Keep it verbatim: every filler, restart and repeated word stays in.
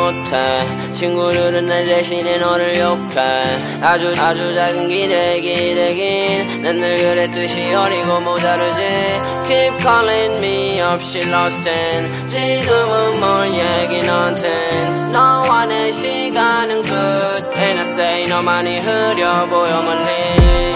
못해. 친구들은 내 대신에 너를 욕해. 아주 아주 작은 기대 기대긴 난 늘 그랬듯이 어리고 모자르지. Keep calling me up, she lost in. 지금은 뭘 얘기 너한텐. 너와 내 시간은 끝. And I say 너만이 흐려 보여 멀리.